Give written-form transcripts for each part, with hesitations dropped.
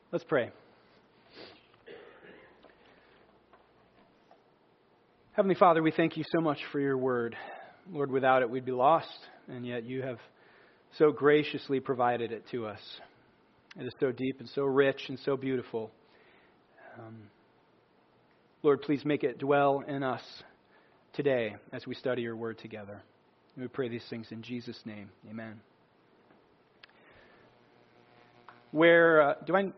Let's pray. Heavenly Father, we thank you so much for your word. Lord, without it we'd be lost, and yet you have so graciously provided it to us. It is so deep and so rich and so beautiful. Lord, please make it dwell in us today as we study your word together. And we pray these things in Jesus' name. Amen. Where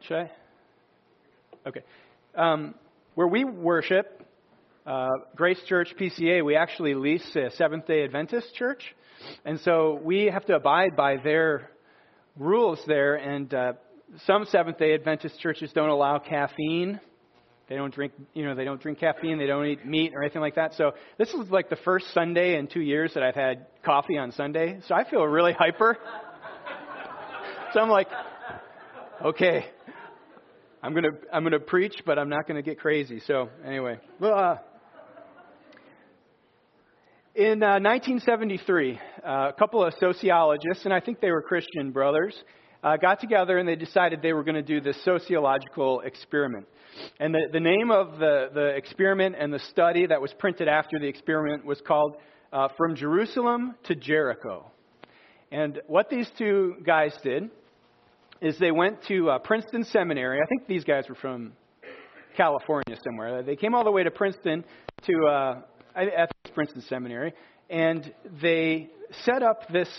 we worship, Grace Church PCA, we actually lease a Seventh-day Adventist church. And so we have to abide by their rules there. And some Seventh-day Adventist churches don't allow caffeine. They don't drink caffeine. They don't eat meat or anything like that. So this is like the first Sunday in 2 years that I've had coffee on Sunday. So I feel really hyper. So I'm like, okay, I'm gonna preach, but I'm not gonna get crazy. So anyway, in 1973, a couple of sociologists, and I think they were Christian brothers, got together and they decided they were going to do this sociological experiment. And the name of the experiment and the study that was printed after the experiment was called From Jerusalem to Jericho. And what these two guys did is they went to Princeton Seminary. I think these guys were from California somewhere. They came all the way to Princeton to I think it's Princeton Seminary, and they set up this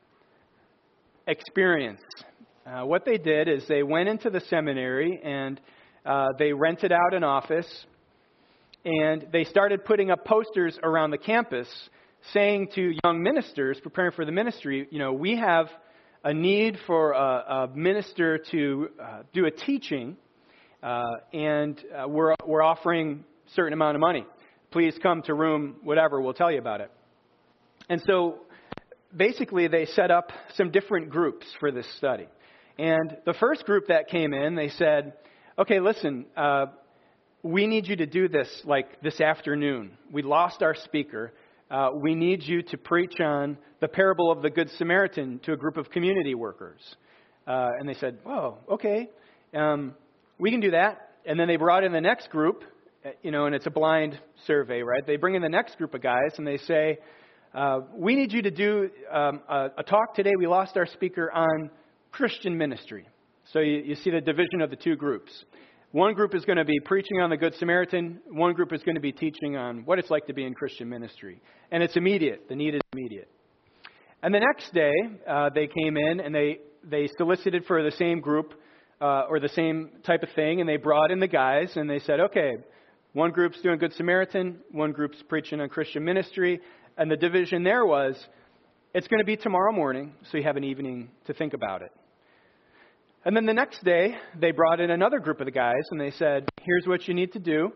experience. What they did is they went into the seminary and they rented out an office, and they started putting up posters around the campus saying to young ministers preparing for the ministry, we have a need for a minister to do a teaching, and we're offering a certain amount of money. Please come to room whatever, we'll tell you about it. And so basically they set up some different groups for this study. And the first group that came in, they said, okay, listen, we need you to do this like this afternoon. We lost our speaker. We need you to preach on the parable of the Good Samaritan to a group of community workers. And they said, whoa, okay, we can do that. And then they brought in the next group, and it's a blind survey, right? They bring in the next group of guys and they say, we need you to do a talk today. We lost our speaker on Christian ministry. So you see the division of the two groups. One group is going to be preaching on the Good Samaritan. One group is going to be teaching on what it's like to be in Christian ministry. And it's immediate. The need is immediate. And the next day, they came in and they solicited for the same group or the same type of thing. And they brought in the guys and they said, okay, one group's doing Good Samaritan. One group's preaching on Christian ministry. And the division there was, it's going to be tomorrow morning, so you have an evening to think about it. And then the next day, they brought in another group of the guys, and they said, here's what you need to do.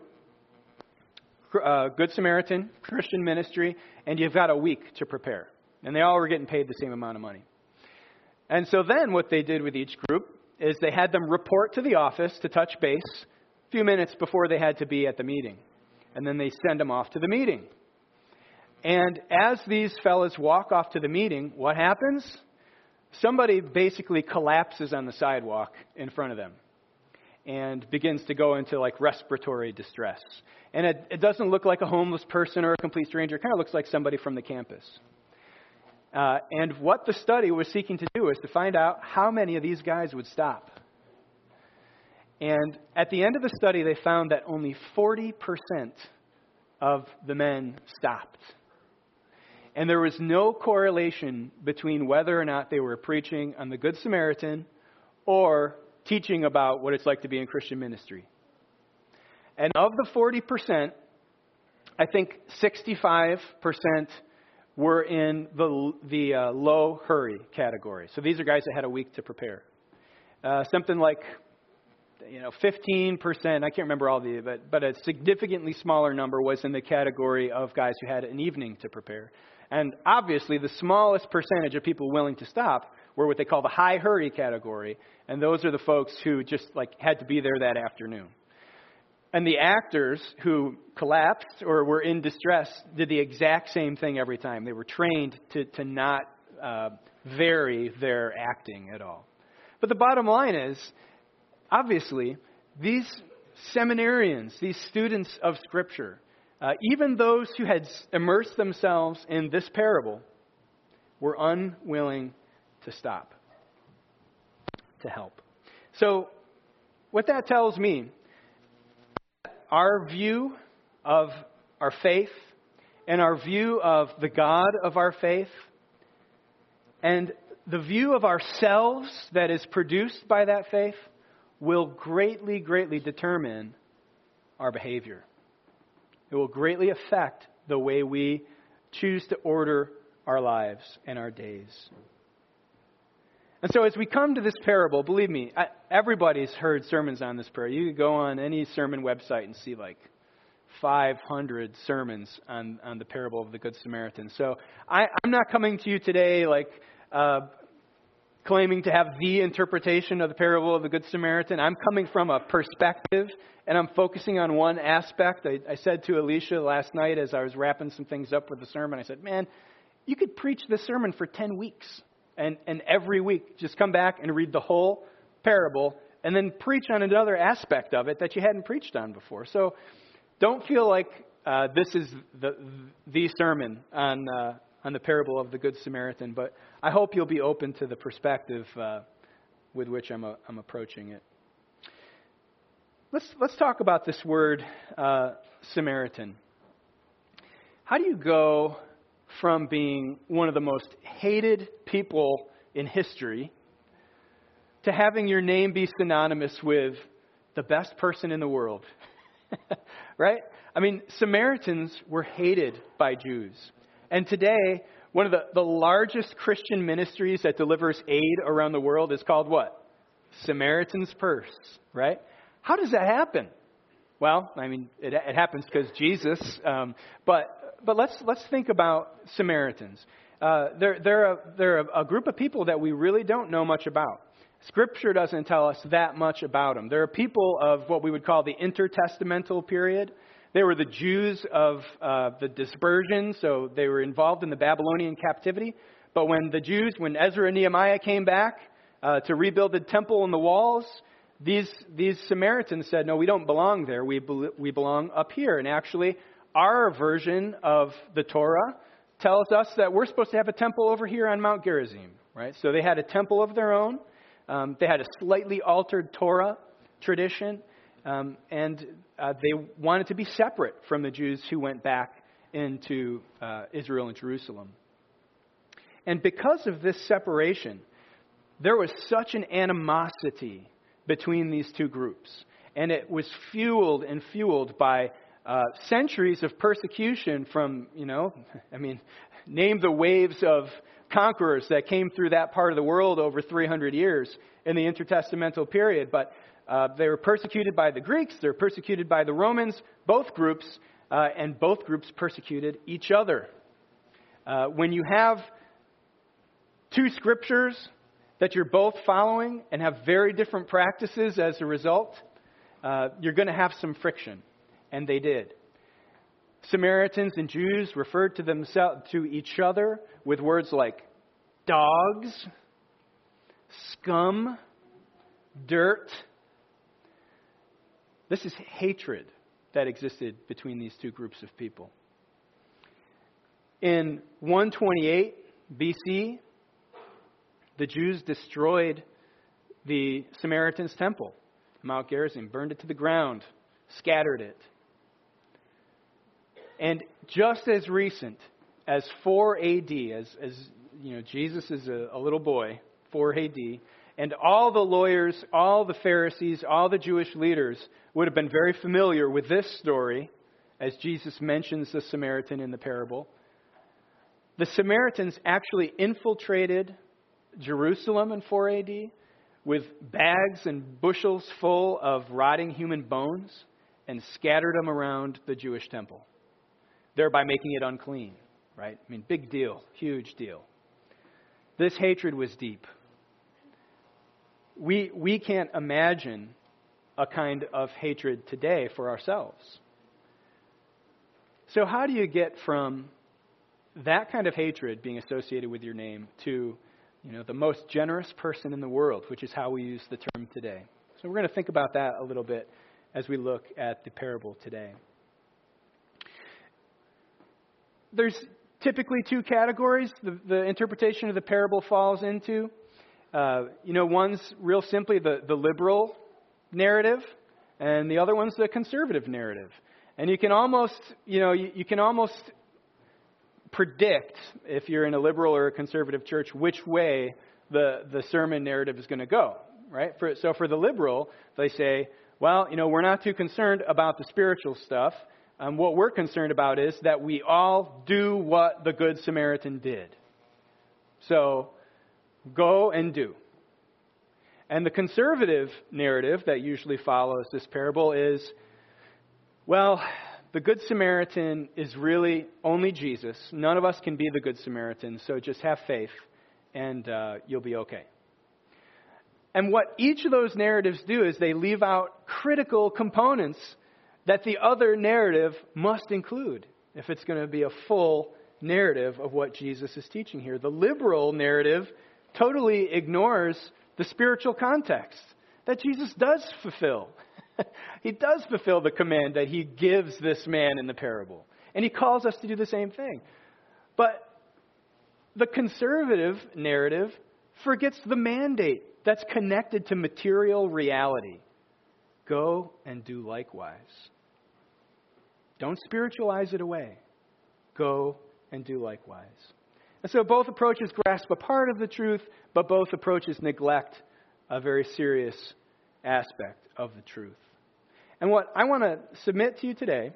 Good Samaritan, Christian ministry, and you've got a week to prepare. And they all were getting paid the same amount of money. And so then what they did with each group is they had them report to the office to touch base a few minutes before they had to be at the meeting. And then they send them off to the meeting. And as these fellas walk off to the meeting, what happens? Somebody basically collapses on the sidewalk in front of them and begins to go into like respiratory distress. And it doesn't look like a homeless person or a complete stranger. It kind of looks like somebody from the campus. And what the study was seeking to do is to find out how many of these guys would stop. And at the end of the study, they found that only 40% of the men stopped. And there was no correlation between whether or not they were preaching on the Good Samaritan or teaching about what it's like to be in Christian ministry. And of the 40%, I think 65% were in the low hurry category. So these are guys that had a week to prepare. Something like 15%, I can't remember all but a significantly smaller number was in the category of guys who had an evening to prepare. And obviously, the smallest percentage of people willing to stop were what they call the high hurry category. And those are the folks who just had to be there that afternoon. And the actors who collapsed or were in distress did the exact same thing every time. They were trained to not vary their acting at all. But the bottom line is, obviously, these seminarians, these students of Scripture, even those who had immersed themselves in this parable, were unwilling to stop, to help. So, what that tells me, our view of our faith and our view of the God of our faith and the view of ourselves that is produced by that faith will greatly, greatly determine our behavior. It will greatly affect the way we choose to order our lives and our days. And so as we come to this parable, believe me, everybody's heard sermons on this parable. You could go on any sermon website and see like 500 sermons on the parable of the Good Samaritan. So I'm not coming to you today like claiming to have the interpretation of the parable of the Good Samaritan. I'm coming from a perspective, and I'm focusing on one aspect. I said to Alicia last night as I was wrapping some things up with the sermon, I said, man, you could preach this sermon for 10 weeks. And every week, just come back and read the whole parable and then preach on another aspect of it that you hadn't preached on before. So don't feel like this is the sermon on the parable of the Good Samaritan, but I hope you'll be open to the perspective with which I'm approaching it. Let's talk about this word Samaritan. How do you go from being one of the most hated people in history to having your name be synonymous with the best person in the world? Right? I mean, Samaritans were hated by Jews. And today, one of the largest Christian ministries that delivers aid around the world is called what? Samaritan's Purse, right? How does that happen? Well, I mean, it happens because Jesus, but let's think about Samaritans. They're a group of people that we really don't know much about. Scripture doesn't tell us that much about them. They're people of what we would call the intertestamental period. They were the Jews of the dispersion, so they were involved in the Babylonian captivity. But when Ezra and Nehemiah came back to rebuild the temple and the walls, these Samaritans said, no, we don't belong there. We belong up here. And actually, our version of the Torah tells us that we're supposed to have a temple over here on Mount Gerizim, right? So they had a temple of their own. They had a slightly altered Torah tradition, and they wanted to be separate from the Jews who went back into Israel and Jerusalem. And because of this separation, there was such an animosity between these two groups. And it was fueled by centuries of persecution from, name the waves of conquerors that came through that part of the world over 300 years in the intertestamental period. But they were persecuted by the Greeks, they were persecuted by the Romans, both groups, and both groups persecuted each other. When you have two scriptures that you're both following and have very different practices as a result, you're going to have some friction. And they did. Samaritans and Jews referred to each other with words like dogs, scum, dirt. This is hatred that existed between these two groups of people. In 128 BC, the Jews destroyed the Samaritans' temple, Mount Gerizim, burned it to the ground, scattered it. And just as recent as 4 AD, as Jesus is a little boy, 4 AD, and all the lawyers, all the Pharisees, all the Jewish leaders would have been very familiar with this story, as Jesus mentions the Samaritan in the parable. The Samaritans actually infiltrated Jerusalem in 4 AD with bags and bushels full of rotting human bones and scattered them around the Jewish temple, thereby making it unclean, right? I mean, big deal, huge deal. This hatred was deep. We can't imagine a kind of hatred today for ourselves. So how do you get from that kind of hatred being associated with your name to, the most generous person in the world, which is how we use the term today, So we're going to think about that a little bit as we look at the parable today. There's typically two categories the interpretation of the parable falls into. One's real simply the liberal narrative, and the other one's the conservative narrative. And you can almost predict, if you're in a liberal or a conservative church, which way the sermon narrative is going to go, right? So for the liberal, they say, well, we're not too concerned about the spiritual stuff. What we're concerned about is that we all do what the Good Samaritan did. So go and do. And the conservative narrative that usually follows this parable is, well, the Good Samaritan is really only Jesus. None of us can be the Good Samaritan, so just have faith and you'll be okay. And what each of those narratives do is they leave out critical components that the other narrative must include if it's going to be a full narrative of what Jesus is teaching here. The liberal narrative totally ignores the spiritual context that Jesus does fulfill. He does fulfill the command that he gives this man in the parable. And he calls us to do the same thing. But the conservative narrative forgets the mandate that's connected to material reality. Go and do likewise. Don't spiritualize it away. Go and do likewise. And so both approaches grasp a part of the truth, but both approaches neglect a very serious aspect of the truth. And what I want to submit to you today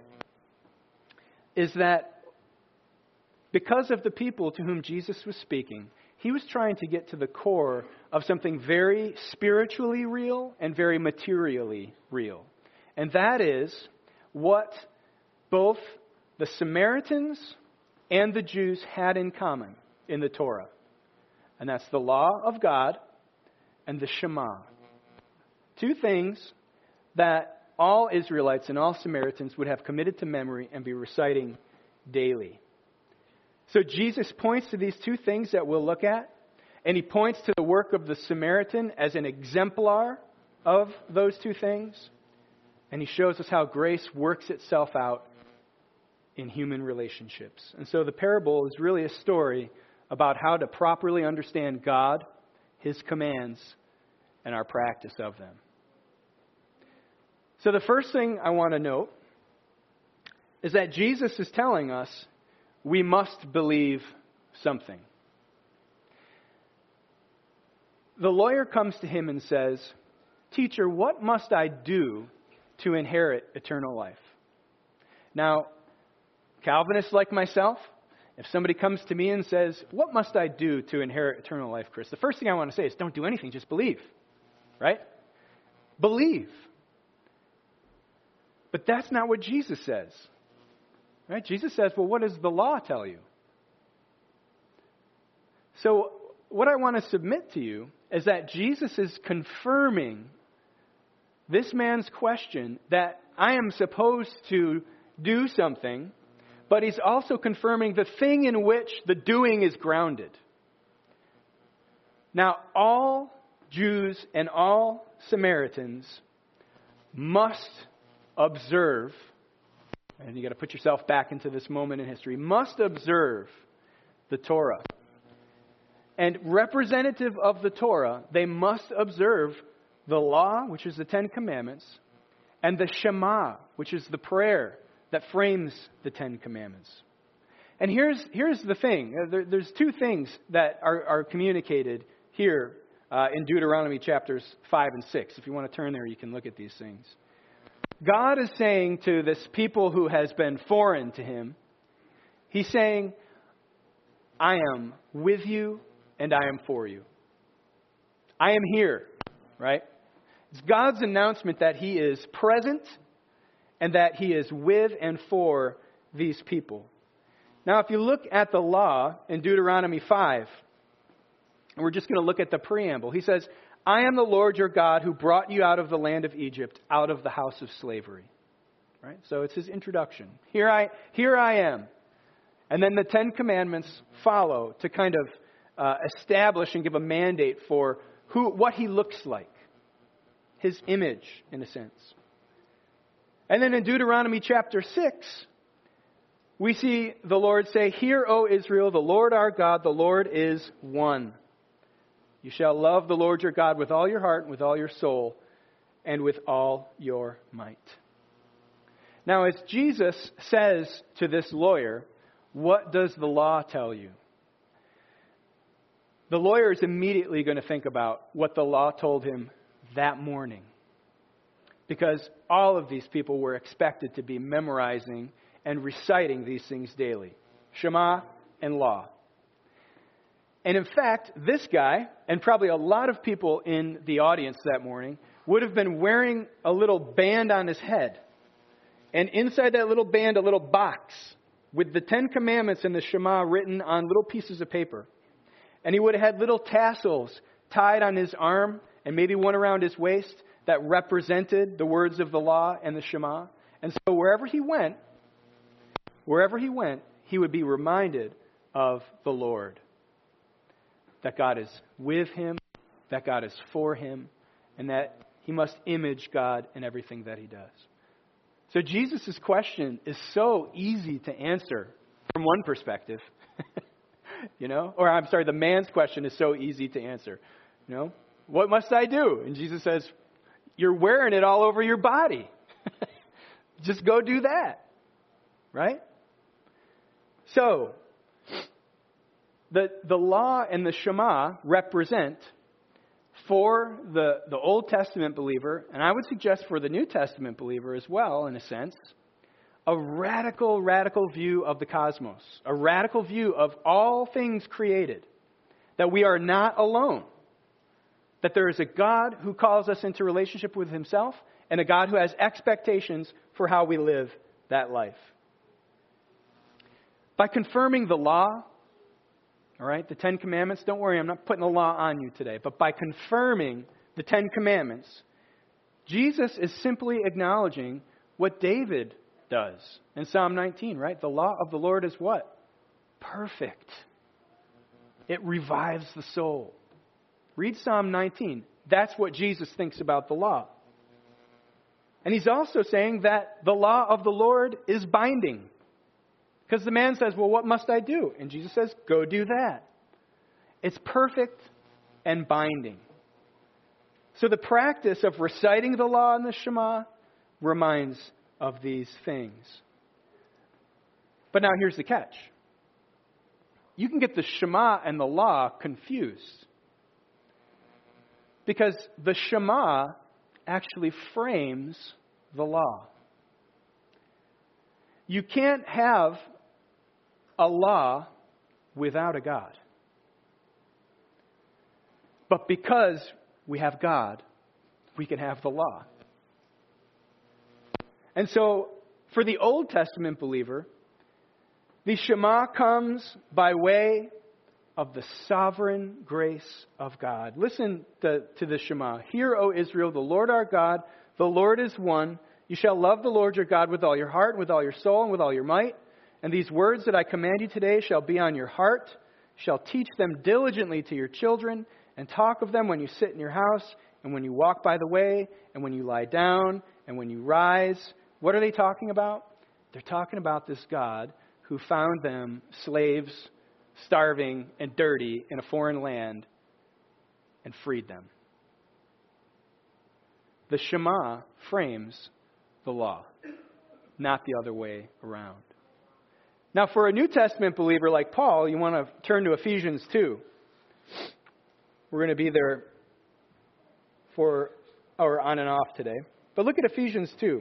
is that because of the people to whom Jesus was speaking, he was trying to get to the core of something very spiritually real and very materially real. And that is what both the Samaritans and the Jews had in common in the Torah. And that's the law of God and the Shema. Two things that all Israelites and all Samaritans would have committed to memory and be reciting daily. So Jesus points to these two things that we'll look at, and he points to the work of the Samaritan as an exemplar of those two things, and he shows us how grace works itself out in human relationships. And so the parable is really a story about how to properly understand God, his commands, and our practice of them. So the first thing I want to note is that Jesus is telling us we must believe something. The lawyer comes to him and says, "Teacher, what must I do to inherit eternal life?" Now, Calvinists like myself, if somebody comes to me and says, "What must I do to inherit eternal life, Chris?" the first thing I want to say is, don't do anything, just believe. Right? Believe. But that's not what Jesus says. Right? Jesus says, well, what does the law tell you? So what I want to submit to you is that Jesus is confirming this man's question that I am supposed to do something, but he's also confirming the thing in which the doing is grounded. Now, all Jews and all Samaritans must observe, and you got to put yourself back into this moment in history, must observe the Torah. And representative of the Torah, they must observe the law, which is the Ten Commandments, and the Shema, which is the prayer that frames the Ten Commandments. And here's the thing. There's two things that are communicated here in Deuteronomy chapters 5 and 6. If you want to turn there, you can look at these things. God is saying to this people who has been foreign to him, he's saying, I am with you and I am for you. I am here, right? It's God's announcement that he is present and that he is with and for these people. Now, if you look at the law in Deuteronomy 5, and we're just going to look at the preamble. He says, I am the Lord your God who brought you out of the land of Egypt, out of the house of slavery. Right? So it's his introduction. Here I am. And then the Ten Commandments follow to kind of establish and give a mandate for what he looks like. his image, in a sense. And then in Deuteronomy chapter 6, we see the Lord say, "Hear, O Israel, the Lord our God, the Lord is one. You shall love the Lord your God with all your heart, and with all your soul, and with all your might." Now, as Jesus says to this lawyer, what does the law tell you? The lawyer is immediately going to think about what the law told him that morning. Because all of these people were expected to be memorizing and reciting these things daily. Shema and law. And in fact, this guy, and probably a lot of people in the audience that morning, would have been wearing a little band on his head. And inside that little band, a little box with the 10 Commandments and the Shema written on little pieces of paper. And he would have had little tassels tied on his arm and maybe one around his waist that represented the words of the law and the Shema. And so wherever he went, he would be reminded of the Lord. That God is with him, that God is for him, and that he must image God in everything that he does. So Jesus' question is so easy to answer from one perspective. The man's question is so easy to answer. What must I do? And Jesus says, you're wearing it all over your body. Just go do that. Right? So, the law and the Shema represent, for the Old Testament believer, and I would suggest for the New Testament believer as well, in a sense, a radical view of the cosmos. A radical view of all things created. That we are not alone. That there is a God who calls us into relationship with himself, and a God who has expectations for how we live that life. By confirming the law, all right, the 10 Commandments, don't worry, I'm not putting the law on you today, but by confirming the 10 Commandments, Jesus is simply acknowledging what David does in Psalm 19, right? The law of the Lord is what? Perfect. It revives the soul. Read Psalm 19. That's what Jesus thinks about the law. And he's also saying that the law of the Lord is binding. Because the man says, well, what must I do? And Jesus says, go do that. It's perfect and binding. So the practice of reciting the law and the Shema reminds of these things. But now here's the catch. You can get the Shema and the law confused. Because the Shema actually frames the law. You can't have a law without a God. But because we have God, we can have the law. And so, for the Old Testament believer, the Shema comes by way of the sovereign grace of God. Listen to the Shema. Hear, O Israel, the Lord our God, the Lord is one. You shall love the Lord your God with all your heart, with all your soul, and with all your might. And these words that I command you today shall be on your heart. You shall teach them diligently to your children, and talk of them when you sit in your house, and when you walk by the way, and when you lie down, and when you rise. What are they talking about? They're talking about this God who found them slaves, starving, and dirty in a foreign land, and freed them. The Shema frames the law, not the other way around. Now, for a New Testament believer like Paul, you want to turn to Ephesians 2. We're going to be there for our on and off today. But look at Ephesians 2.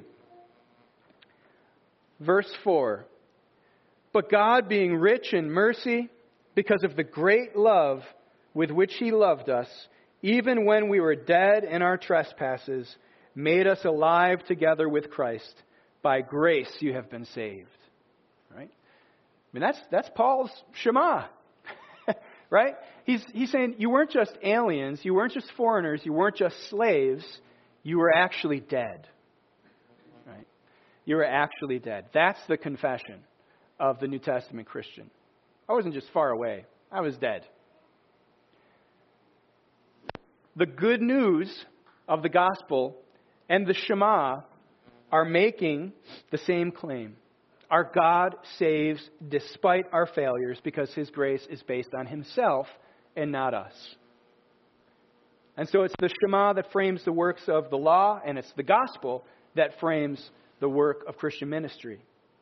Verse 4. But God, being rich in mercy, because of the great love with which he loved us, even when we were dead in our trespasses, made us alive together with Christ. By grace you have been saved. Right? I mean, that's Paul's Shema. Right? He's saying you weren't just aliens, you weren't just foreigners, you weren't just slaves, you were actually dead. Right? You were actually dead. That's the confession of the New Testament Christian. I wasn't just far away. I was dead. The good news of the gospel and the Shema are making the same claim. Our God saves despite our failures because His grace is based on Himself and not us. And so it's the Shema that frames the works of the law, and it's the gospel that frames the work of Christian ministry.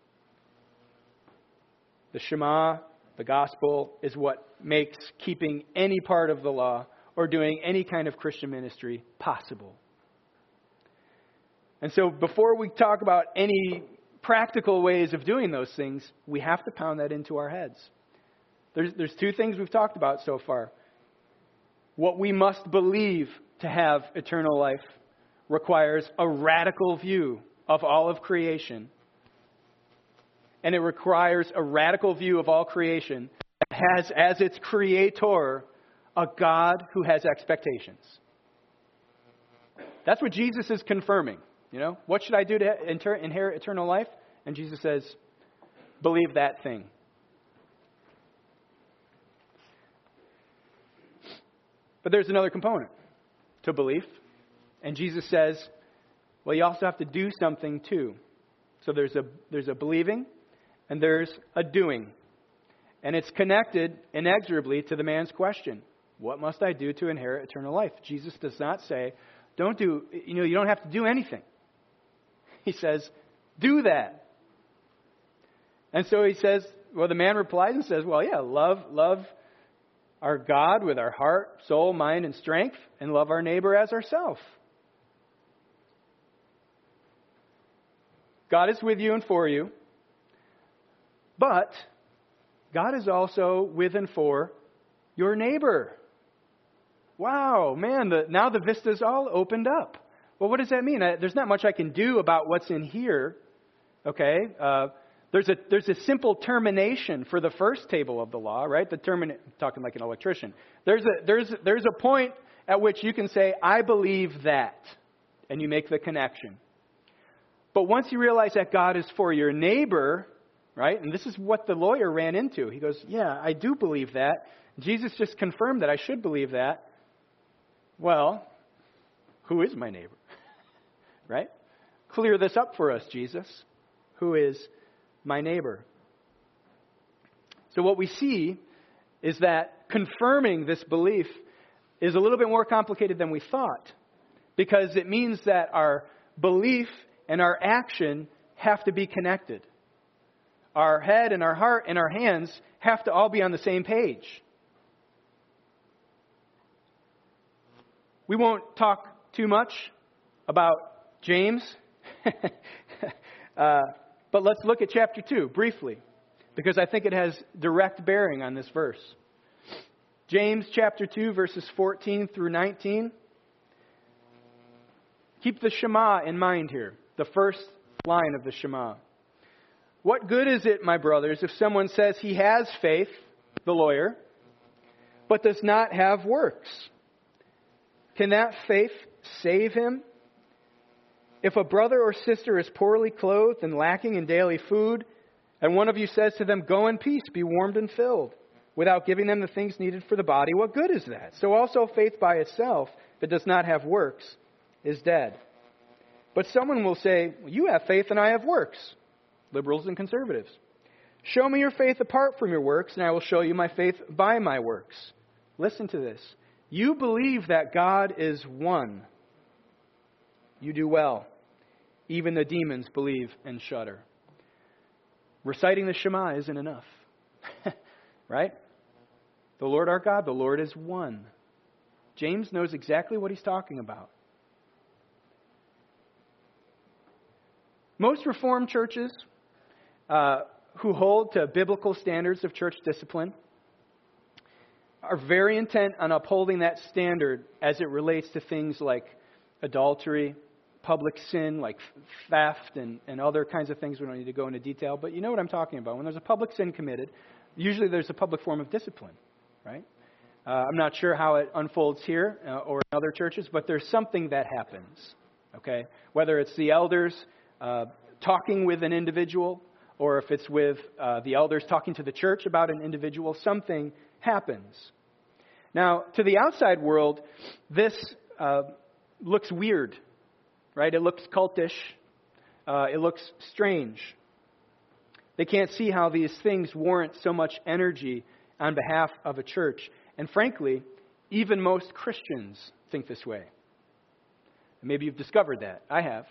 The Shema, the gospel, is what makes keeping any part of the law or doing any kind of Christian ministry possible. And so before we talk about any practical ways of doing those things, we have to pound that into our heads. There's two things we've talked about so far. What we must believe to have eternal life requires a radical view of all of creation. And it requires a radical view of all creation that has as its creator a God who has expectations. That's what Jesus is confirming. What should I do to inherit eternal life? And Jesus says, believe that thing. But there's another component to belief. And Jesus says, well, you also have to do something too. So there's a believing and there's a doing. And it's connected inexorably to the man's question. What must I do to inherit eternal life? Jesus does not say, you don't have to do anything. He says, do that. And so he says, the man replies and says, love our God with our heart, soul, mind, and strength, and love our neighbor as ourselves. God is with you and for you, but God is also with and for your neighbor. Wow, man, now the vista's all opened up. Well, what does that mean? There's not much I can do about what's in here. Okay, there's a simple termination for the first table of the law, right? I'm talking like an electrician. There's a point at which you can say, I believe that, and you make the connection. But once you realize that God is for your neighbor, right? And this is what the lawyer ran into. He goes, yeah, I do believe that. Jesus just confirmed that I should believe that. Well, who is my neighbor? Right? Clear this up for us, Jesus. Who is my neighbor? So what we see is that confirming this belief is a little bit more complicated than we thought, because it means that our belief and our action have to be connected. Our head and our heart and our hands have to all be on the same page. We won't talk too much about James, but let's look at chapter 2 briefly, because I think it has direct bearing on this verse. James chapter 2, verses 14 through 19. Keep the Shema in mind here, the first line of the Shema. What good is it, my brothers, if someone says he has faith, the lawyer, but does not have works? Can that faith save him? If a brother or sister is poorly clothed and lacking in daily food, and one of you says to them, go in peace, be warmed and filled, without giving them the things needed for the body, what good is that? So also faith by itself, if it does not have works, is dead. But someone will say, you have faith and I have works. Liberals and conservatives. Show me your faith apart from your works, and I will show you my faith by my works. Listen to this. You believe that God is one. You do well. Even the demons believe and shudder. Reciting the Shema isn't enough. Right? The Lord our God, the Lord is one. James knows exactly what he's talking about. Most Reformed churches who hold to biblical standards of church discipline are very intent on upholding that standard as it relates to things like adultery, public sin, like theft, and other kinds of things. We don't need to go into detail, but you know what I'm talking about. When there's a public sin committed, usually there's a public form of discipline, right? I'm not sure how it unfolds here or in other churches, but there's something that happens, okay? Whether it's the elders talking with an individual, or if it's with the elders talking to the church about an individual, something happens. Now, to the outside world, this looks weird, right? It looks cultish. It looks strange. They can't see how these things warrant so much energy on behalf of a church. And frankly, even most Christians think this way. Maybe you've discovered that. I have.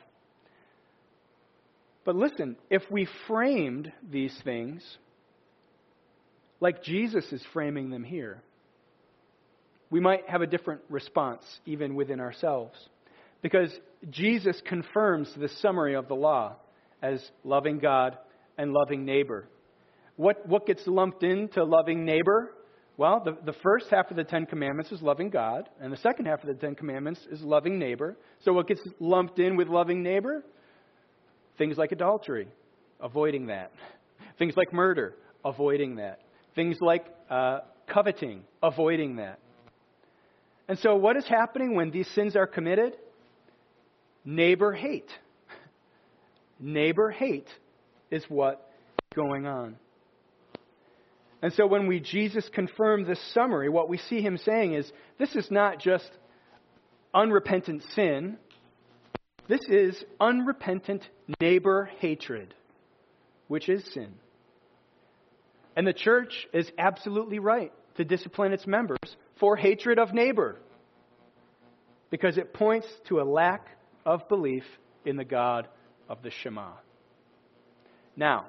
But listen, if we framed these things like Jesus is framing them here, we might have a different response even within ourselves. Because Jesus confirms the summary of the law as loving God and loving neighbor. What gets lumped into loving neighbor? Well, the first half of the Ten Commandments is loving God, and the second half of the Ten Commandments is loving neighbor. So what gets lumped in with loving neighbor? Things like adultery, avoiding that. Things like murder, avoiding that. Things like coveting, avoiding that. And so what is happening when these sins are committed? Neighbor hate. Neighbor hate is what's going on. And so when Jesus confirmed this summary, what we see him saying is, this is not just unrepentant sin. This is unrepentant neighbor hatred, which is sin. And the church is absolutely right to discipline its members for hatred of neighbor, because it points to a lack of belief in the God of the Shema. Now,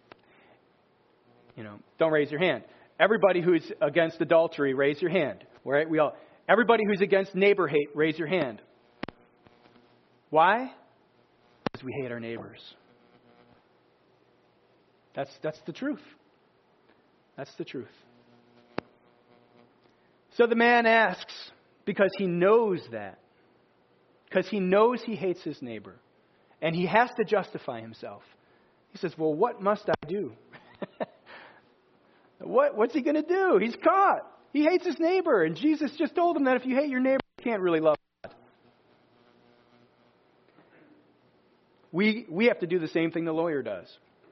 don't raise your hand. Everybody who's against adultery, raise your hand. All right? Everybody who's against neighbor hate, raise your hand. Why? Because we hate our neighbors. That's the truth. That's the truth. So the man asks, because he knows that. Because he knows he hates his neighbor. And he has to justify himself. He says, well, what must I do? What's he going to do? He's caught. He hates his neighbor. And Jesus just told him that if you hate your neighbor, you can't really love God. We have to do the same thing the lawyer does.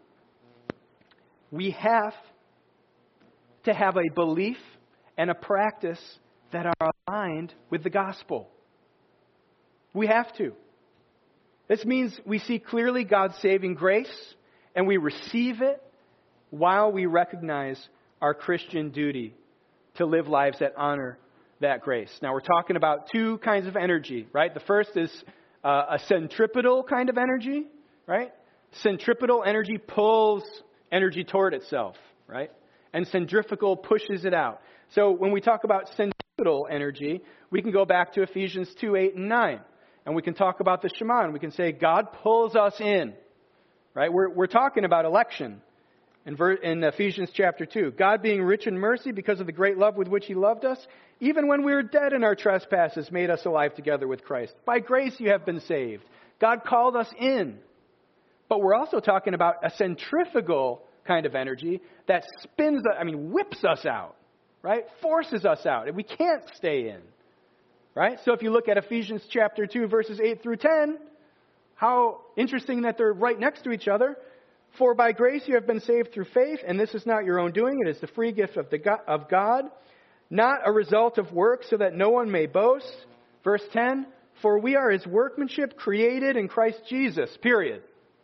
We have to have a belief and a practice that are aligned with the gospel. We have to. This means we see clearly God's saving grace and we receive it while we recognize our Christian duty to live lives that honor that grace. Now we're talking about two kinds of energy, right? The first is a centripetal kind of energy, right? Centripetal energy pulls energy toward itself, right? And centrifugal pushes it out. So when we talk about centripetal energy, we can go back to Ephesians 2, 8, and 9. And we can talk about the Shema, and we can say, God pulls us in, right? We're talking about election in Ephesians chapter 2. God being rich in mercy because of the great love with which he loved us, even when we were dead in our trespasses, made us alive together with Christ. By grace you have been saved. God called us in. But we're also talking about a centrifugal kind of energy that whips us out, right? Forces us out. And we can't stay in, right? So if you look at Ephesians chapter 2, verses 8 through 10, how interesting that they're right next to each other. For by grace you have been saved through faith, and this is not your own doing. It is the free gift of God, not a result of works, so that no one may boast. Verse 10, for we are his workmanship, created in Christ Jesus, period.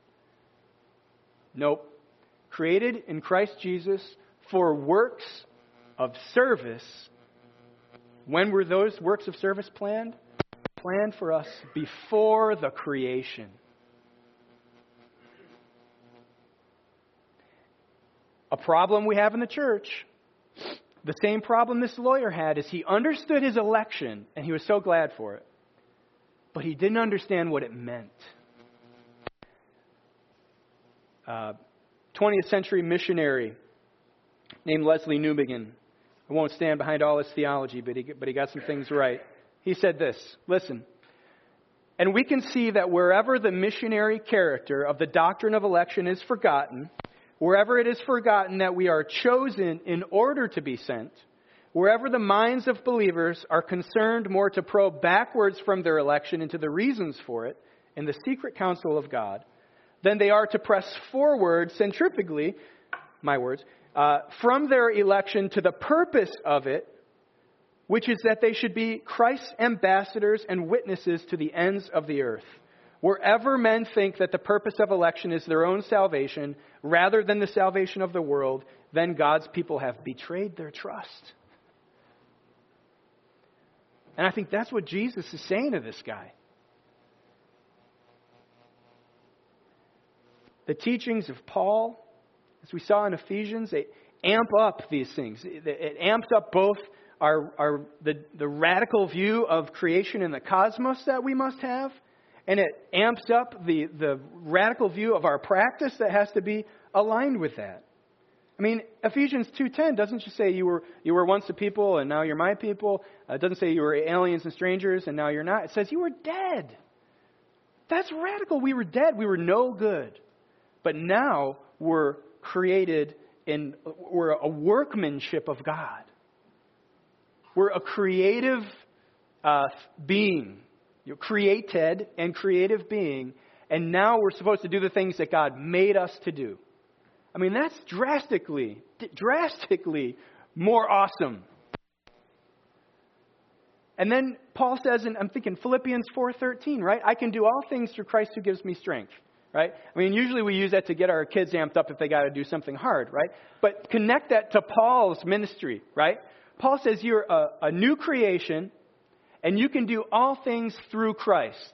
Nope. Created in Christ Jesus for works of service. When were those works of service planned? Planned for us before the creation. A problem we have in the church, the same problem this lawyer had, is he understood his election, and he was so glad for it. But he didn't understand what it meant. 20th century missionary named Leslie Newbigin. I won't stand behind all his theology, but he got some things right. He said this, listen, and we can see that wherever the missionary character of the doctrine of election is forgotten, wherever it is forgotten that we are chosen in order to be sent, wherever the minds of believers are concerned more to probe backwards from their election into the reasons for it in the secret counsel of God, than they are to press forward centrifugally, my words, from their election to the purpose of it, which is that they should be Christ's ambassadors and witnesses to the ends of the earth. Wherever men think that the purpose of election is their own salvation rather than the salvation of the world, then God's people have betrayed their trust. And I think that's what Jesus is saying to this guy. The teachings of Paul, as we saw in Ephesians, they amp up these things. It amps up both the radical view of creation in the cosmos that we must have, and it amps up the radical view of our practice that has to be aligned with that. I mean, Ephesians 2:10 doesn't just say you were once a people and now you're my people. It doesn't say you were aliens and strangers and now you're not. It says you were dead. That's radical. We were dead. We were no good. But now we're created we're a workmanship of God. We're a creative being. You're created and creative being. And now we're supposed to do the things that God made us to do. I mean, that's drastically more awesome. And then Paul says, and I'm thinking Philippians 4:13, right? I can do all things through Christ who gives me strength, right? I mean, usually we use that to get our kids amped up if they got to do something hard, right? But connect that to Paul's ministry, right? Paul says you're a new creation and you can do all things through Christ.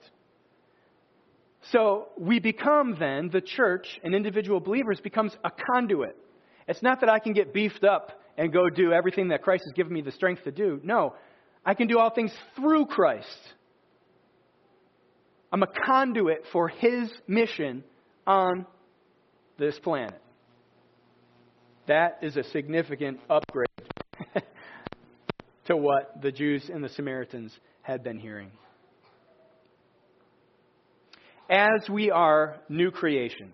So we become then, the church and individual believers becomes a conduit. It's not that I can get beefed up and go do everything that Christ has given me the strength to do. No, I can do all things through Christ. I'm a conduit for His mission on this planet. That is a significant upgrade to what the Jews and the Samaritans had been hearing. As we are new creations,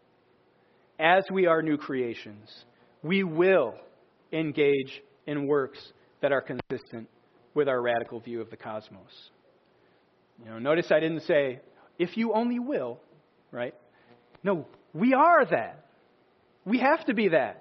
we will engage in works that are consistent with our radical view of the cosmos. Notice I didn't say, if you only will, right? No, we are that. We have to be that.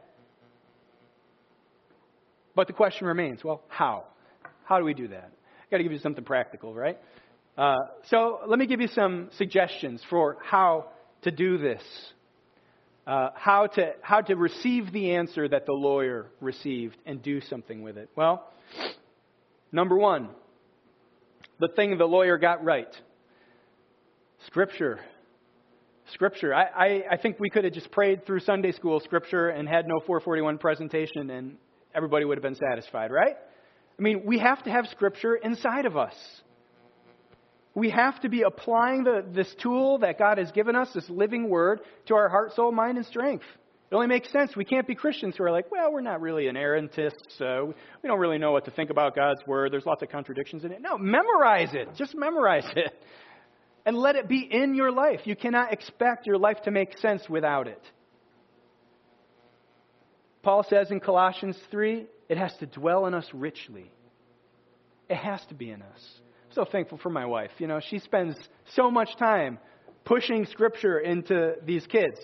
But the question remains, well, how? How do we do that? I've got to give you something practical, right? So let me give you some suggestions for how to do this. How to receive the answer that the lawyer received and do something with it. Well, number one, the thing the lawyer got right. Scripture. I think we could have just prayed through Sunday school Scripture and had no 441 presentation and everybody would have been satisfied, right? I mean, we have to have Scripture inside of us. We have to be applying this tool that God has given us, this living word, to our heart, soul, mind, and strength. It only makes sense. We can't be Christians who are like, well, we're not really inerrantists. We don't really know what to think about God's word. There's lots of contradictions in it. No, memorize it. Just memorize it. And let it be in your life. You cannot expect your life to make sense without it. Paul says in Colossians 3, it has to dwell in us richly. It has to be in us. So thankful for my wife. She spends so much time pushing Scripture into these kids.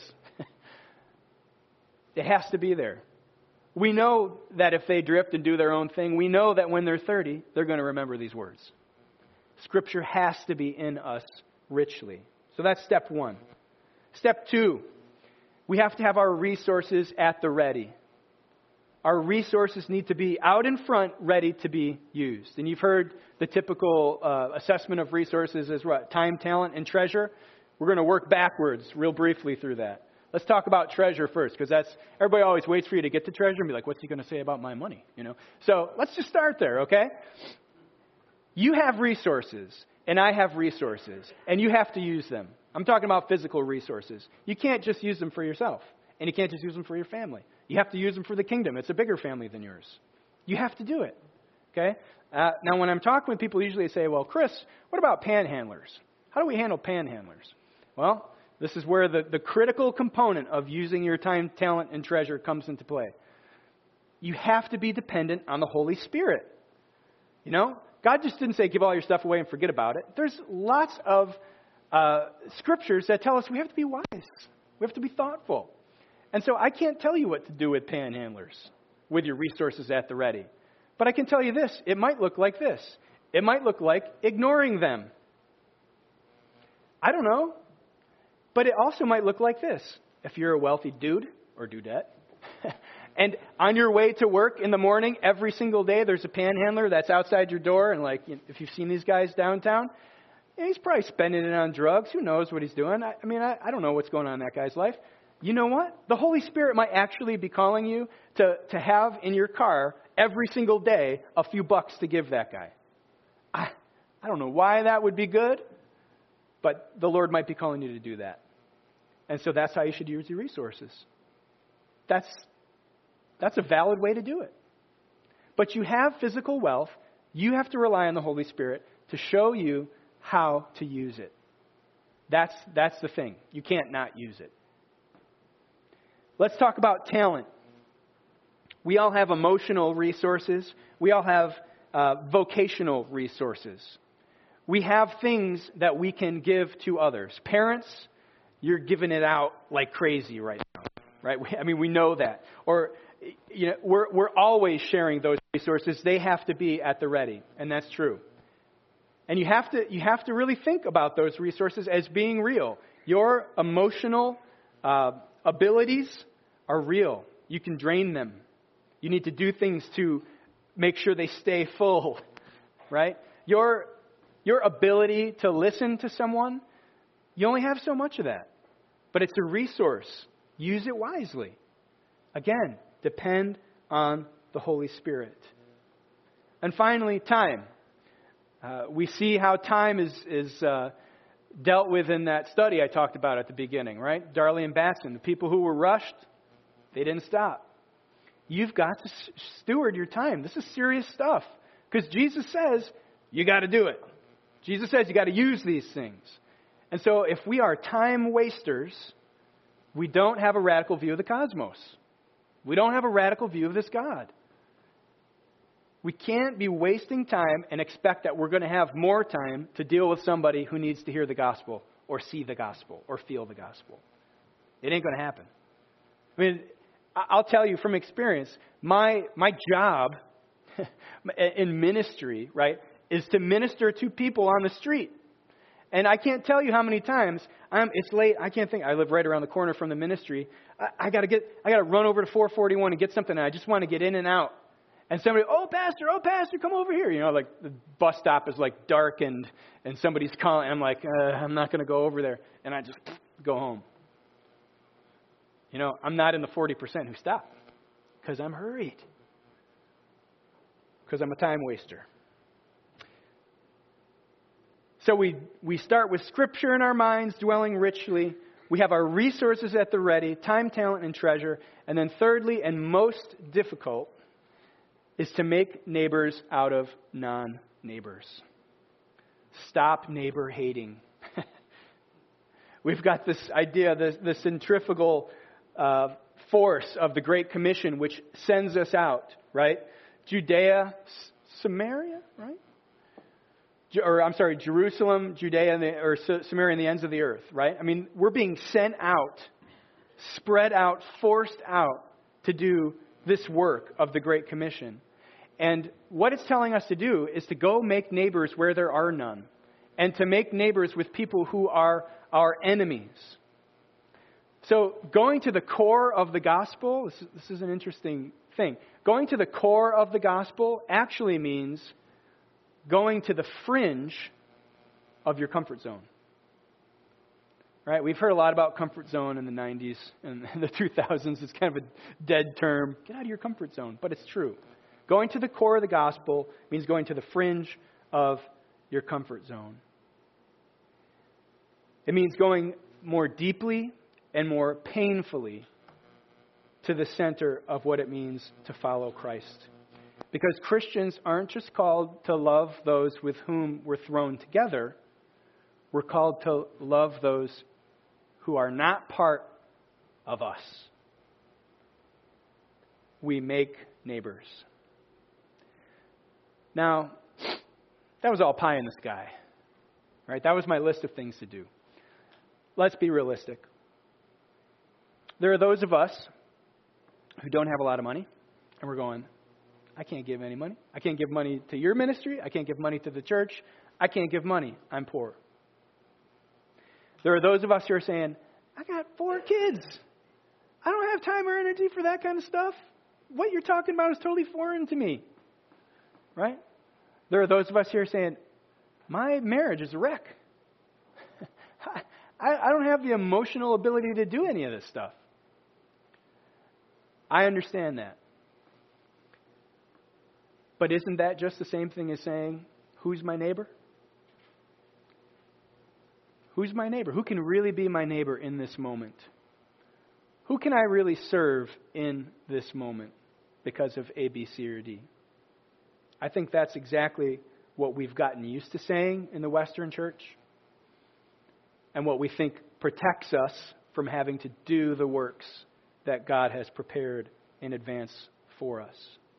It has to be there. We know that if they drift and do their own thing, we know that when they're 30, they're going to remember these words. Scripture has to be in us richly. So that's step one. Step two, we have to have our resources at the ready. Our resources need to be out in front, ready to be used. And you've heard the typical assessment of resources as what? Time, talent, and treasure. We're going to work backwards real briefly through that. Let's talk about treasure first, because everybody always waits for you to get to treasure and be like, what's he going to say about my money? So let's just start there, okay? You have resources, and I have resources, and you have to use them. I'm talking about physical resources. You can't just use them for yourself, and you can't just use them for your family. You have to use them for the kingdom. It's a bigger family than yours. You have to do it. Okay? Now, when I'm talking with people, usually they say, well, Chris, what about panhandlers? How do we handle panhandlers? Well, this is where the critical component of using your time, talent, and treasure comes into play. You have to be dependent on the Holy Spirit. God just didn't say give all your stuff away and forget about it. There's lots of scriptures that tell us we have to be wise. We have to be thoughtful. And so I can't tell you what to do with panhandlers, with your resources at the ready. But I can tell you this, it might look like this. It might look like ignoring them. I don't know. But it also might look like this. If you're a wealthy dude or dudette, and on your way to work in the morning, every single day, there's a panhandler that's outside your door. And like, if you've seen these guys downtown, he's probably spending it on drugs. Who knows what he's doing? I don't know what's going on in that guy's life. You know what? The Holy Spirit might actually be calling you to have in your car every single day a few bucks to give that guy. I don't know why that would be good, but the Lord might be calling you to do that. And so that's how you should use your resources. That's a valid way to do it. But you have physical wealth. You have to rely on the Holy Spirit to show you how to use it. That's the thing. You can't not use it. Let's talk about talent. We all have emotional resources. We all have vocational resources. We have things that we can give to others. Parents, you're giving it out like crazy right now, right? We know that. Or, we're always sharing those resources. They have to be at the ready, and that's true. And you have to really think about those resources as being real. Your emotional abilities are real. You can drain them. You need to do things to make sure they stay full, right? Your ability to listen to someone, you only have so much of that. But it's a resource. Use it wisely. Again, depend on the Holy Spirit. And finally, time. We see how time is dealt with in that study I talked about at the beginning, right? Darley and Batson, the people who were rushed, they didn't stop. You've got to steward your time. This is serious stuff. Because Jesus says, you got to do it. Jesus says you got to use these things. And so if we are time wasters, we don't have a radical view of the cosmos. We don't have a radical view of this God. We can't be wasting time and expect that we're going to have more time to deal with somebody who needs to hear the gospel or see the gospel or feel the gospel. It ain't going to happen. I'll tell you from experience, my job in ministry, right, is to minister to people on the street. And I can't tell you how many times it's late. I can't think. I live right around the corner from the ministry. I got to run over to 441 and get something. And I just want to get in and out. And somebody, oh pastor, come over here. Like the bus stop is like darkened and somebody's calling. I'm like, I'm not going to go over there. And I just go home. I'm not in the 40% who stop because I'm hurried. Because I'm a time waster. So we start with Scripture in our minds, dwelling richly. We have our resources at the ready, time, talent, and treasure. And then thirdly, and most difficult, is to make neighbors out of non-neighbors. Stop neighbor hating. We've got this idea, the centrifugal force of the Great Commission, which sends us out, right? Judea, Samaria, right? Jerusalem, Judea, or Samaria, and the ends of the earth, right? We're being sent out, spread out, forced out to do this work of the Great Commission. And what it's telling us to do is to go make neighbors where there are none, and to make neighbors with people who are our enemies. So going to the core of the gospel, this is an interesting thing. Going to the core of the gospel actually means going to the fringe of your comfort zone. Right? We've heard a lot about comfort zone in the 90s and the 2000s. It's kind of a dead term. Get out of your comfort zone. But it's true. Going to the core of the gospel means going to the fringe of your comfort zone. It means going more deeply and more painfully to the center of what it means to follow Christ. Because Christians aren't just called to love those with whom we're thrown together. We're called to love those who are not part of us. We make neighbors. Now, that was all pie in the sky. Right? That was my list of things to do. Let's be realistic. There are those of us who don't have a lot of money, and we're going, I can't give any money. I can't give money to your ministry. I can't give money to the church. I can't give money. I'm poor. There are those of us who are saying, I got 4 kids. I don't have time or energy for that kind of stuff. What you're talking about is totally foreign to me. Right? There are those of us here saying, my marriage is a wreck. I don't have the emotional ability to do any of this stuff. I understand that. But isn't that just the same thing as saying, who's my neighbor? Who's my neighbor? Who can really be my neighbor in this moment? Who can I really serve in this moment because of A, B, C, or D? I think that's exactly what we've gotten used to saying in the Western church, and what we think protects us from having to do the works that God has prepared in advance for us.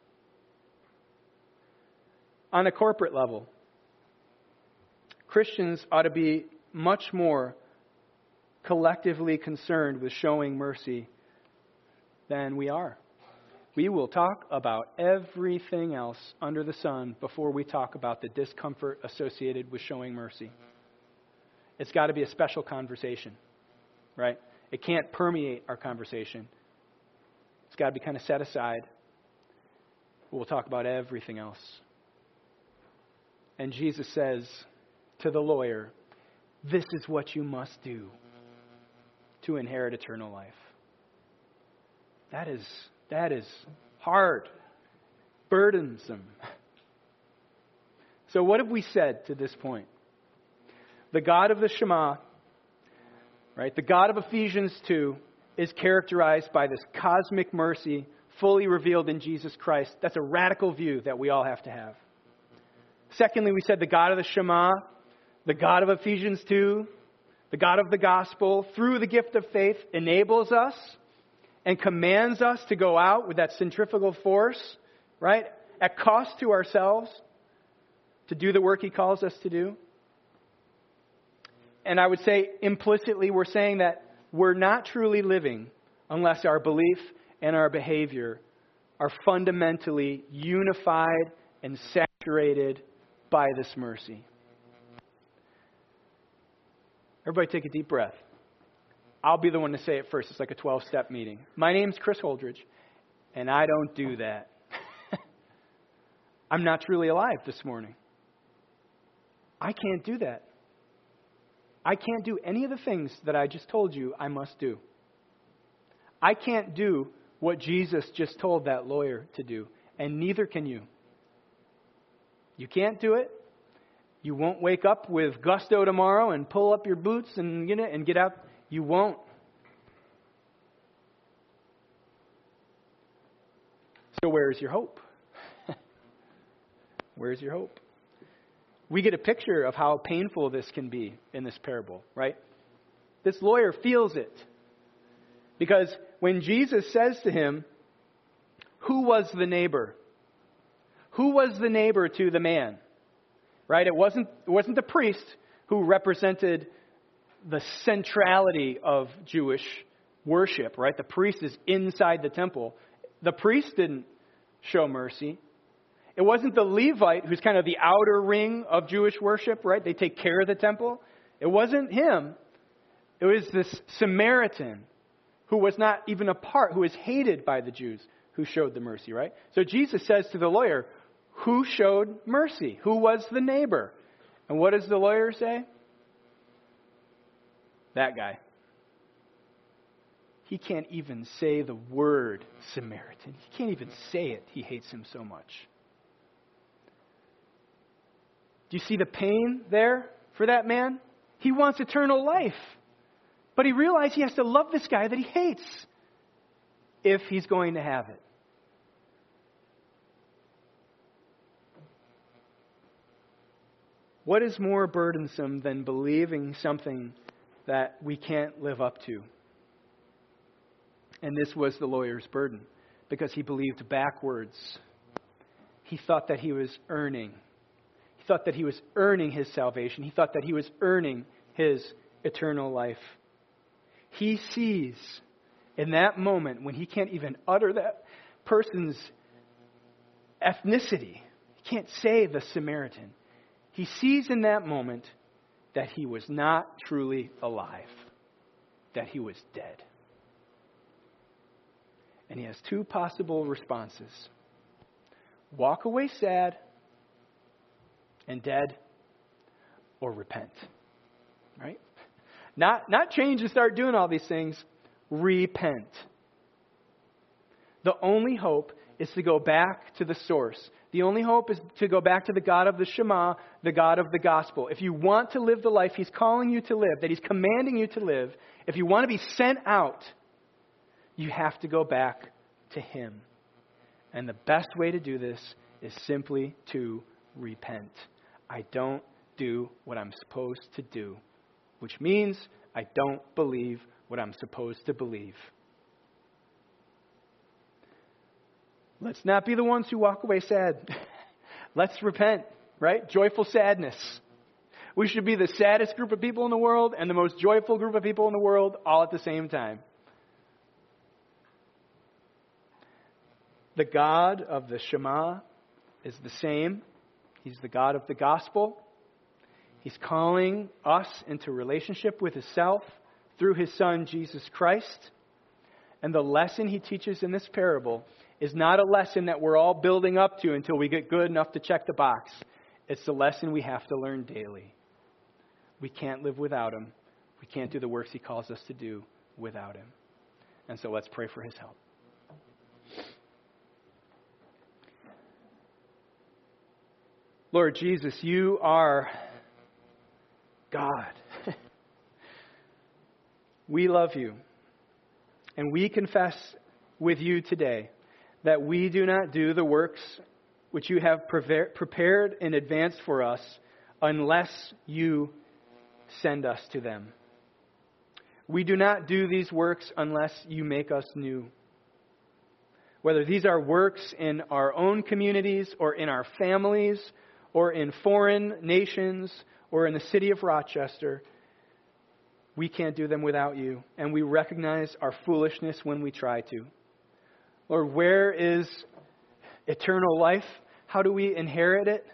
On a corporate level, Christians ought to be much more collectively concerned with showing mercy than we are. We will talk about everything else under the sun before we talk about the discomfort associated with showing mercy. It's got to be a special conversation, right? It can't permeate our conversation. It's got to be kind of set aside. We'll talk about everything else. And Jesus says to the lawyer, this is what you must do to inherit eternal life. That is hard, burdensome. So what have we said to this point? The God of the Shema, right, the God of Ephesians 2, is characterized by this cosmic mercy fully revealed in Jesus Christ. That's a radical view that we all have to have. Secondly, we said the God of the Shema, the God of Ephesians 2, the God of the gospel, through the gift of faith, enables us and commands us to go out with that centrifugal force, right, at cost to ourselves, to do the work He calls us to do. And I would say implicitly we're saying that we're not truly living unless our belief and our behavior are fundamentally unified and saturated by this mercy. Everybody take a deep breath. I'll be the one to say it first. It's like a 12-step meeting. My name's Chris Holdridge, and I don't do that. I'm not truly alive this morning. I can't do that. I can't do any of the things that I just told you I must do. I can't do what Jesus just told that lawyer to do, and neither can you. You can't do it. You won't wake up with gusto tomorrow and pull up your boots and get out. You won't. So where's your hope? Where's your hope? We get a picture of how painful this can be in this parable, right? This lawyer feels it. Because when Jesus says to him, who was the neighbor? Who was the neighbor to the man? Right? It wasn't the priest who represented the centrality of Jewish worship, right? The priest is inside the temple. The priest didn't show mercy. It wasn't the Levite, who's kind of the outer ring of Jewish worship, right? They take care of the temple. It wasn't him. It was this Samaritan who was not even a part, who was hated by the Jews, who showed the mercy, right? So Jesus says to the lawyer, who showed mercy? Who was the neighbor? And what does the lawyer say? That guy. He can't even say the word Samaritan. He can't even say it. He hates him so much. Do you see the pain there for that man? He wants eternal life. But he realized he has to love this guy that he hates if he's going to have it. What is more burdensome than believing something that we can't live up to? And this was the lawyer's burden, because he believed backwards. He thought that he was earning. He thought that he was earning his salvation. He thought that he was earning his eternal life. He sees in that moment when he can't even utter that person's ethnicity. He can't say the Samaritan. He sees in that moment that he was not truly alive, that he was dead. And he has two possible responses. Walk away sad and dead, or repent. Right? Not change and start doing all these things. Repent. The only hope is to go back to the source. The only hope is to go back to the God of the Shema, the God of the gospel. If you want to live the life He's calling you to live, that He's commanding you to live, if you want to be sent out, you have to go back to Him. And the best way to do this is simply to repent. I don't do what I'm supposed to do, which means I don't believe what I'm supposed to believe. Let's not be the ones who walk away sad. Let's repent, right? Joyful sadness. We should be the saddest group of people in the world and the most joyful group of people in the world all at the same time. The God of the Shema is the same. He's the God of the gospel. He's calling us into relationship with Himself through His Son, Jesus Christ. And the lesson He teaches in this parable is not a lesson that we're all building up to until we get good enough to check the box. It's the lesson we have to learn daily. We can't live without Him. We can't do the works He calls us to do without Him. And so let's pray for His help. Lord Jesus, You are God. We love You. And we confess with You today that we do not do the works which You have prepared in advance for us unless You send us to them. We do not do these works unless You make us new. Whether these are works in our own communities or in our families or in foreign nations or in the city of Rochester, we can't do them without You. And we recognize our foolishness when we try to. Lord, where is eternal life? How do we inherit it?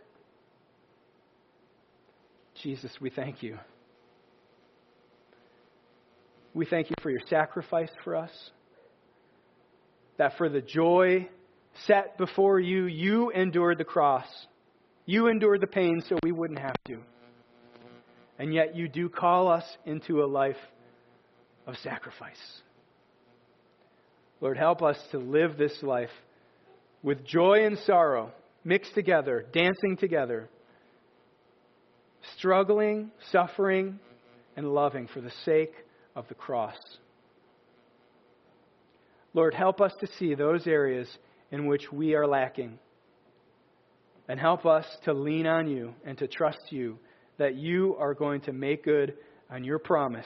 Jesus, we thank You. We thank You for Your sacrifice for us. That for the joy set before You, You endured the cross. You endured the pain so we wouldn't have to. And yet You do call us into a life of sacrifice. Lord, help us to live this life with joy and sorrow mixed together, dancing together, struggling, suffering, and loving for the sake of the cross. Lord, help us to see those areas in which we are lacking. And help us to lean on You and to trust You that You are going to make good on Your promise.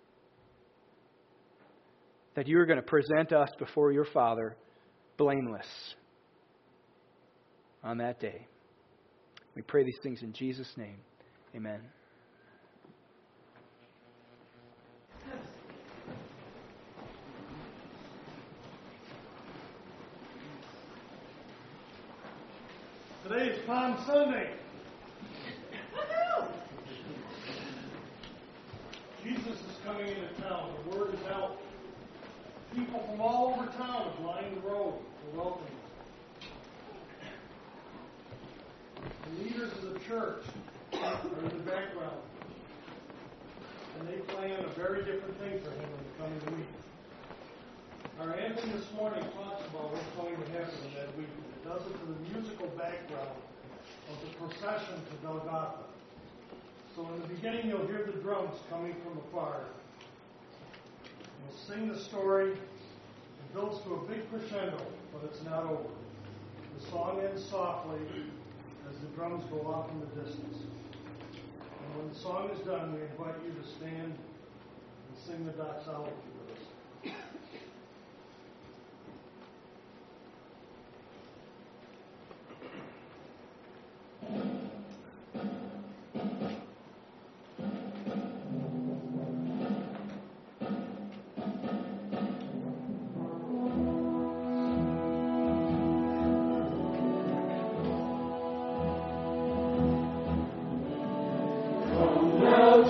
That You are going to present us before Your Father blameless on that day. We pray these things in Jesus' name. Amen. Today is Palm Sunday. Jesus is coming into town. The word is out. People from all over town have lined the road to welcome Him. The leaders of the church are in the background. And they plan a very different thing for Him in the coming week. Our anthem this morning talks about what's going to happen in that week. It does it to the musical background of the procession to Golgotha. So in the beginning, you'll hear the drums coming from afar. We'll sing the story. It builds to a big crescendo, but it's not over. The song ends softly as the drums go off in the distance. And when the song is done, we invite you to stand and sing the doxology with us.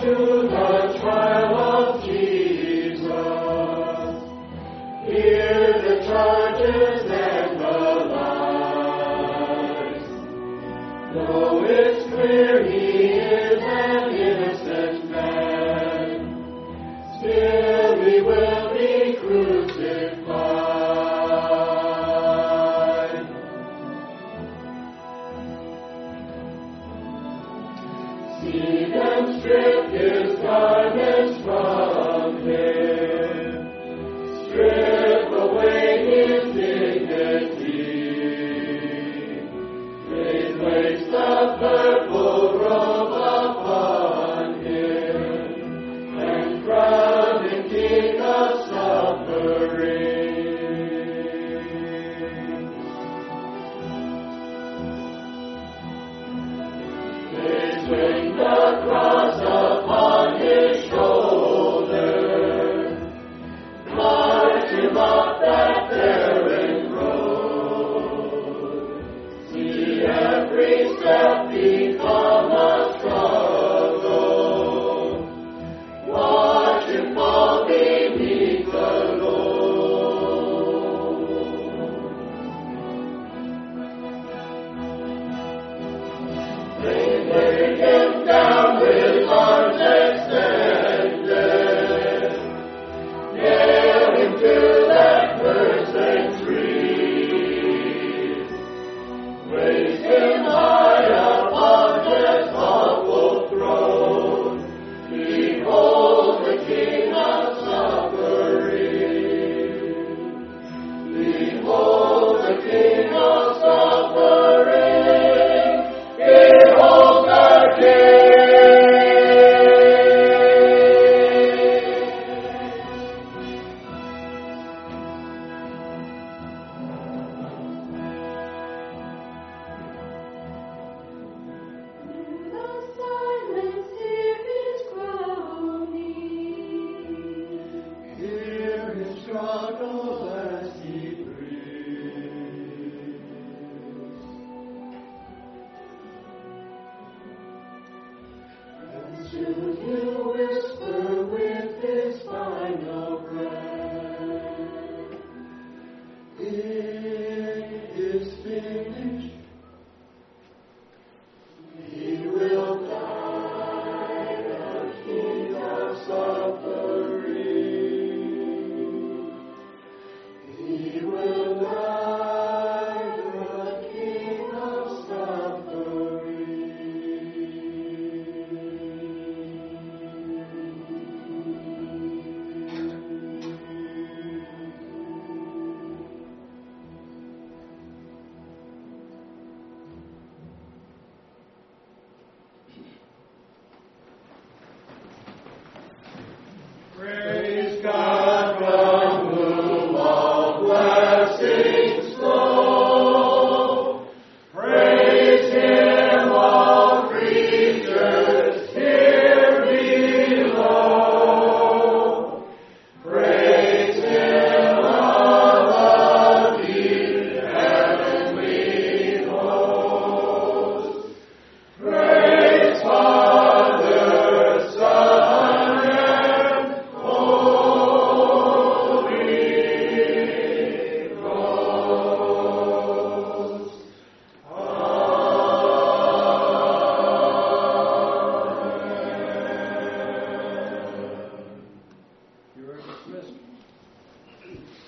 You are dismissed.